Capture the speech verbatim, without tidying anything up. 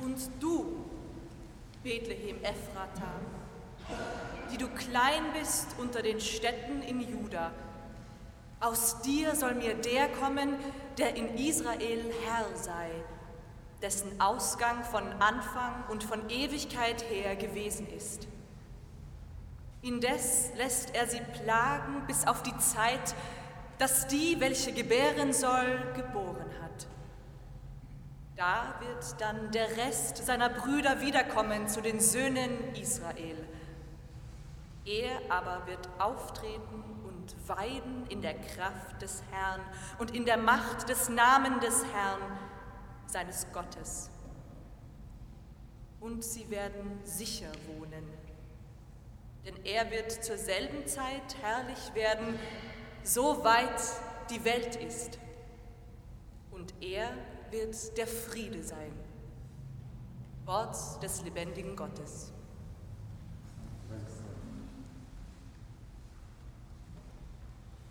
Und du, Bethlehem Ephrata, die du klein bist unter den Städten in Juda, aus dir soll mir der kommen, der in Israel Herr sei, dessen Ausgang von Anfang und von Ewigkeit her gewesen ist. Indes lässt er sie plagen bis auf die Zeit, dass die, welche gebären soll, geboren hat. Da wird dann der Rest seiner Brüder wiederkommen zu den Söhnen Israel. Er aber wird auftreten und weiden in der Kraft des Herrn und in der Macht des Namens des Herrn, seines Gottes. Und sie werden sicher wohnen, denn er wird zur selben Zeit herrlich werden, so weit die Welt ist. Und er wird der Friede sein. Wort des lebendigen Gottes.